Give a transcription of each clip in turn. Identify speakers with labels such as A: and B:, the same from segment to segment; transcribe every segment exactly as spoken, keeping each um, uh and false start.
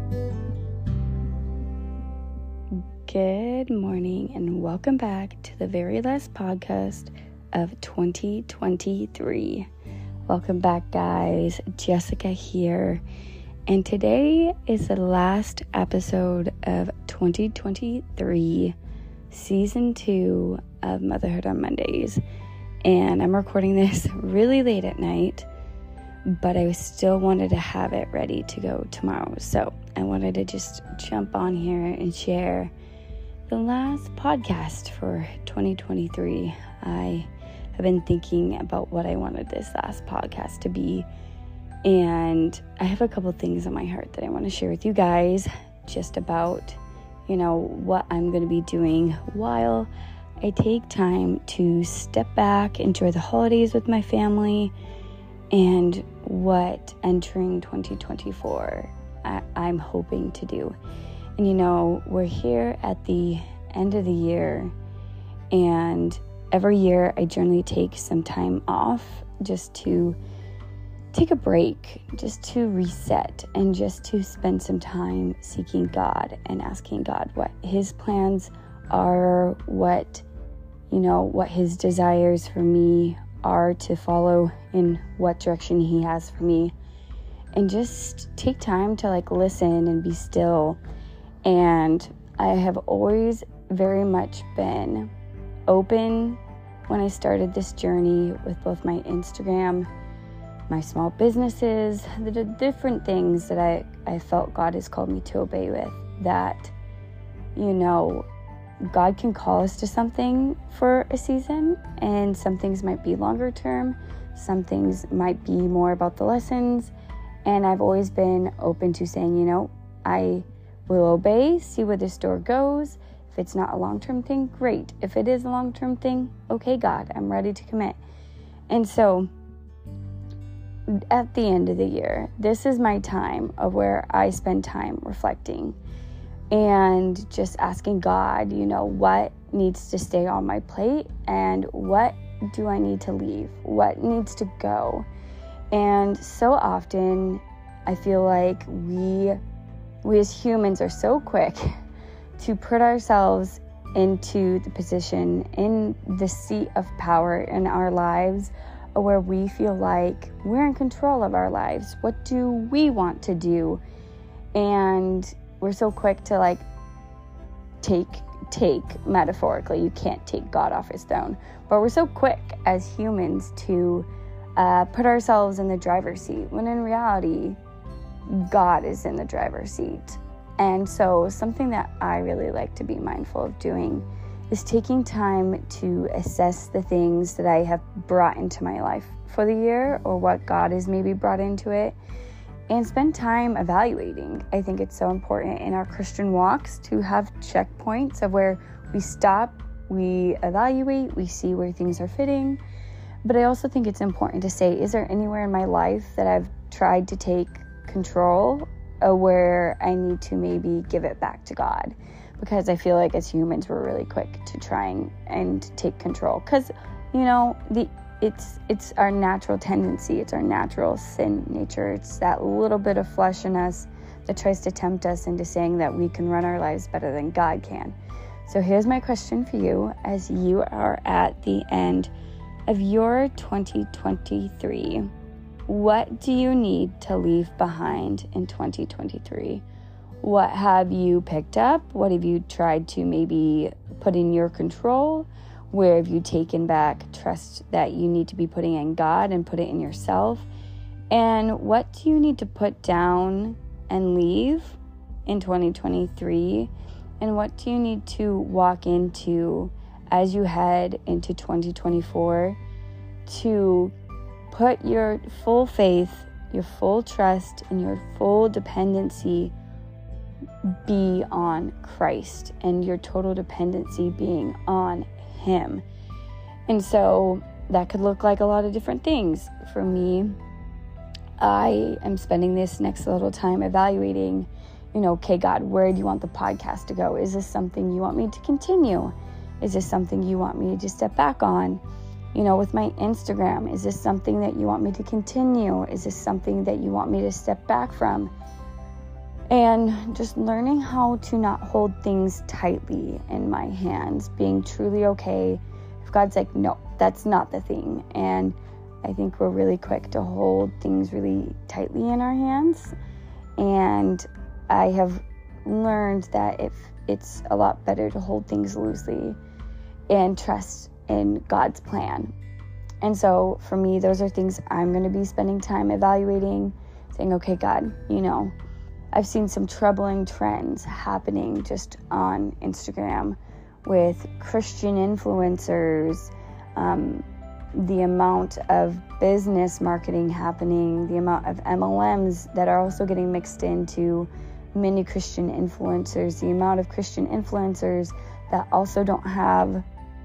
A: Good morning and welcome back to the very last podcast of twenty twenty-three. Welcome back, guys. Jessica here. And today is the last episode of twenty twenty-three, season two of Motherhood on Mondays. And I'm recording this really late at night, but I still wanted to have it ready to go tomorrow. So I wanted to just jump on here and share the last podcast for twenty twenty-three. I have been thinking about what I wanted this last podcast to be, and I have a couple things on my heart that I want to share with you guys just about, you know, what I'm going to be doing while I take time to step back, enjoy the holidays with my family, and what entering twenty twenty-four I, I'm hoping to do. And you know, we're here at the end of the year, and every year I generally take some time off just to take a break, just to reset, and just to spend some time seeking God and asking God what His plans are, what, you know, what His desires for me are to follow, in what direction He has for me, and just take time to like listen and be still. And I have always very much been open when I started this journey with both my Instagram, my small businesses, the d- different things that I, I felt God has called me to obey with, that, you know, God can call us to something for a season, and some things might be longer term, some things might be more about the lessons, and I've always been open to saying, you know, I will obey, see where this door goes. If it's not a long-term thing, great. If it is a long-term thing, okay, God, I'm ready to commit. And so at the end of the year, this is my time of where I spend time reflecting and just asking God, you know, what needs to stay on my plate and what do I need to leave? What needs to go? And so often I feel like we We as humans are so quick to put ourselves into the position, in the seat of power in our lives, where we feel like we're in control of our lives. What do we want to do? And we're so quick to like take, take metaphorically, you can't take God off His throne, but we're so quick as humans to uh, put ourselves in the driver's seat, when in reality, God is in the driver's seat. And so something that I really like to be mindful of doing is taking time to assess the things that I have brought into my life for the year, or what God has maybe brought into it, and spend time evaluating. I think it's so important in our Christian walks to have checkpoints of where we stop, we evaluate, we see where things are fitting. But I also think it's important to say, is there anywhere in my life that I've tried to take control, uh, where I need to maybe give it back to God? Because I feel like as humans we're really quick to trying and take control, because you know the it's it's our natural tendency, it's our natural sin nature, it's that little bit of flesh in us that tries to tempt us into saying that we can run our lives better than God can. So here's my question for you as you are at the end of your twenty twenty-three. What do you need to leave behind in twenty twenty-three? What have you picked up? What have you tried to maybe put in your control? Where have you taken back trust that you need to be putting in God and put it in yourself? And what do you need to put down and leave in twenty twenty-three? And what do you need to walk into as you head into twenty twenty-four to put your full faith, your full trust, and your full dependency be on Christ, and your total dependency being on Him? And so that could look like a lot of different things. For me, I am spending this next little time evaluating, you know, okay, God, where do you want the podcast to go? Is this something you want me to continue? Is this something you want me to step back on? You know, with my Instagram, is this something that you want me to continue? Is this something that you want me to step back from? And just learning how to not hold things tightly in my hands, being truly okay if God's like, no, that's not the thing. And I think we're really quick to hold things really tightly in our hands. And I have learned that if it's a lot better to hold things loosely and trust in God's plan. And so for me, those are things I'm going to be spending time evaluating, saying, okay, God, you know, I've seen some troubling trends happening just on Instagram with Christian influencers, um, the amount of business marketing happening, the amount of M L Ms that are also getting mixed into many Christian influencers, the amount of Christian influencers that also don't have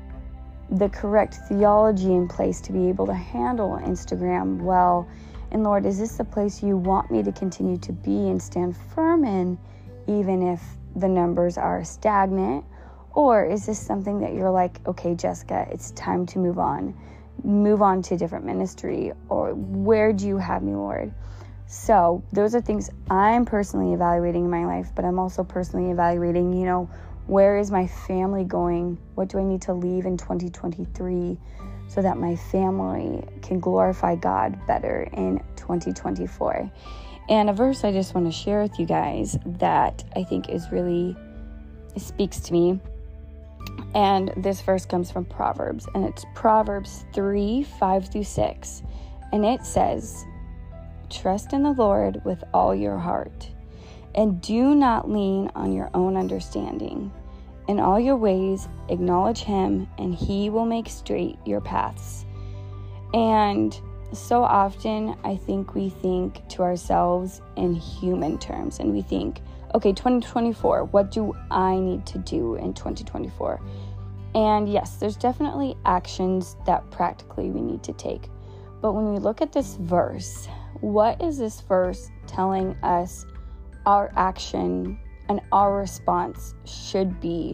A: the correct theology in place to be able to handle Instagram well. And Lord, is this the place you want me to continue to be and stand firm in, even if the numbers are stagnant? Or is this something that you're like, okay, Jessica, it's time to move on, move on to a different ministry? Or where do you have me, Lord? So those are things I'm personally evaluating in my life, but I'm also personally evaluating, you know, where is my family going? What do I need to leave in twenty twenty-three so that my family can glorify God better in twenty twenty-four? And a verse I just want to share with you guys that I think is really, it speaks to me. And this verse comes from Proverbs, and it's Proverbs three, five through six. And it says, trust in the Lord with all your heart, and do not lean on your own understanding. In all your ways, acknowledge him, and he will make straight your paths. And so often, I think we think to ourselves in human terms, and we think, okay, twenty twenty-four, what do I need to do in twenty twenty-four? And yes, there's definitely actions that practically we need to take. But when we look at this verse, what is this verse telling us our action and our response should be?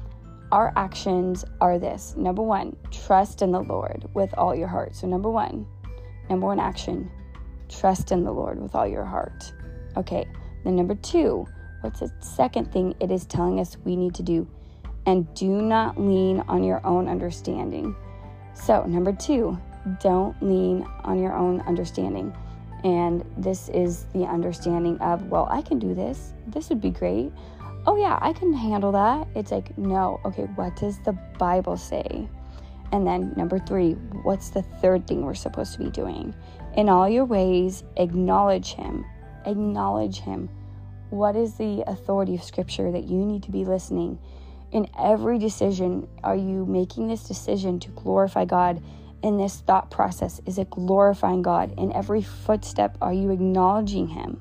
A: Our actions are this. Number one, trust in the Lord with all your heart. So number one, number one action, trust in the Lord with all your heart. Okay, then number two, what's the second thing it is telling us we need to do? And do not lean on your own understanding. So number two, don't lean on your own understanding. And this is the understanding of, well, I can do this. This would be great. Oh yeah, I can handle that. It's like, no, okay, what does the Bible say? And then number three, what's the third thing we're supposed to be doing? In all your ways, acknowledge him. Acknowledge him. What is the authority of Scripture that you need to be listening? In every decision, are you making this decision to glorify God? In this thought process, is it glorifying God? In every footstep, are you acknowledging him?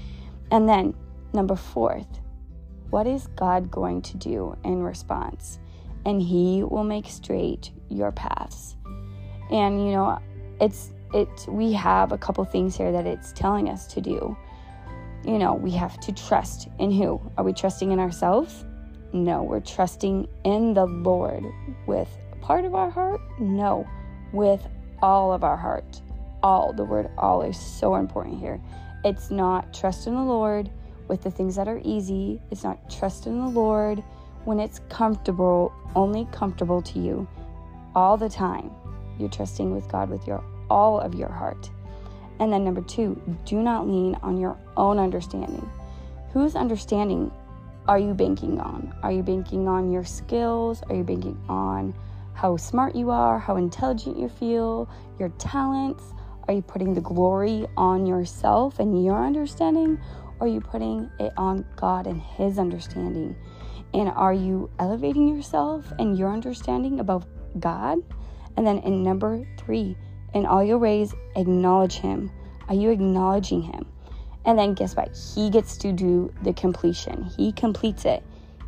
A: And then number fourth, what is God going to do in response? And he will make straight your paths. And you know, it's it we have a couple things here that it's telling us to do. You know, we have to trust in who? Are we trusting in ourselves? No, we're trusting in the Lord with part of our heart? No, with all of our heart. All, the word all is so important here. It's not trust in the Lord with the things that are easy. It's not trust in the Lord when it's comfortable, only comfortable to you. All the time, you're trusting with God with your all of your heart. And then number two, do not lean on your own understanding. Whose understanding are you banking on? Are you banking on your skills? Are you banking on how smart you are, how intelligent you feel, your talents? Are you putting the glory on yourself and your understanding? Or are you putting it on God and his understanding? And are you elevating yourself and your understanding above God? And then in number three, in all your ways, acknowledge him. Are you acknowledging him? And then guess what? He gets to do the completion. He completes it.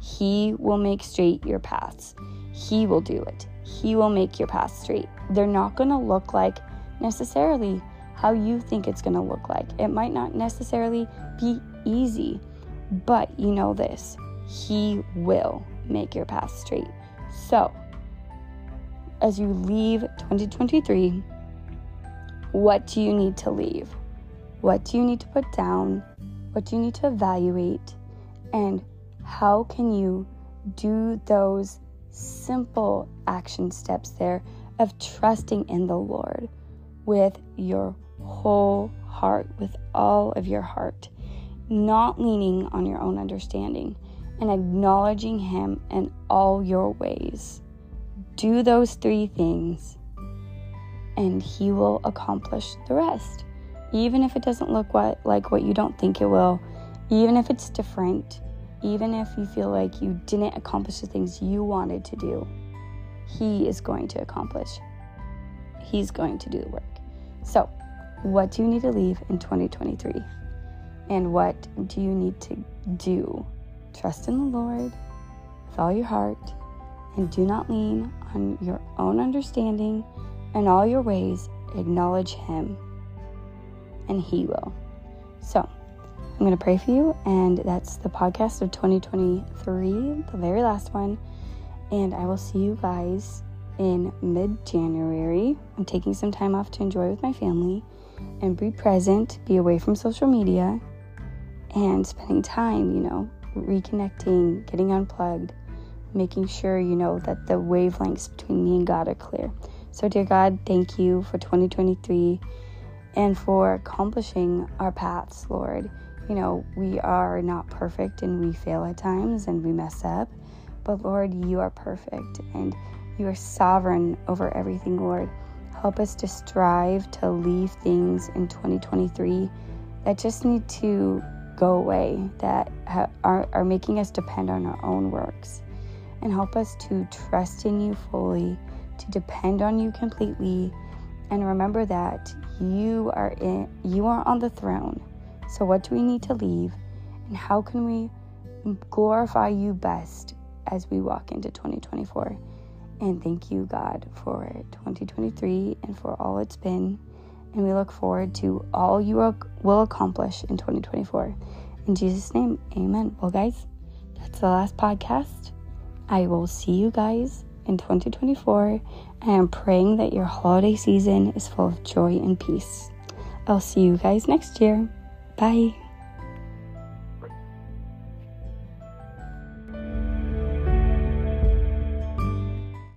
A: He will make straight your paths. He will do it. He will make your path straight. They're not going to look like necessarily how you think it's going to look like. It might not necessarily be easy, but you know this, he will make your path straight. So, as you leave twenty twenty-three, what do you need to leave? What do you need to put down? What what do you need to evaluate, and how can you do those simple action steps there of trusting in the Lord with your whole heart, with all of your heart, not leaning on your own understanding, and acknowledging Him in all your ways. Do those three things, and He will accomplish the rest. Even if it doesn't look what, like what you don't think it will, even if it's different, even if you feel like you didn't accomplish the things you wanted to do, He is going to accomplish. He's going to do the work. So, what do you need to leave in twenty twenty-three? And what do you need to do? Trust in the Lord with all your heart, and do not lean on your own understanding. In all your ways, acknowledge Him, and He will. So, I'm going to pray for you, and that's the podcast of twenty twenty-three, the very last one. And I will see you guys in mid-January. I'm taking some time off to enjoy with my family and be present, be away from social media, and spending time, you know, reconnecting, getting unplugged, making sure, you know, that the wavelengths between me and God are clear. So, dear God, thank you for twenty twenty-three and for accomplishing our paths, Lord. You know, we are not perfect and we fail at times and we mess up, but Lord, you are perfect and you are sovereign over everything, Lord. Help us to strive to leave things in twenty twenty-three that just need to go away, that ha- are, are making us depend on our own works. And help us to trust in you fully, to depend on you completely, and remember that you are in, you are on the throne. So what do we need to leave, and how can we glorify you best as we walk into twenty twenty-four? And thank you, God, for twenty twenty-three and for all it's been. And we look forward to all you will accomplish in twenty twenty-four. In Jesus' name, amen. Well, guys, that's the last podcast. I will see you guys in twenty twenty-four. I am praying that your holiday season is full of joy and peace. I'll see you guys next year. Bye.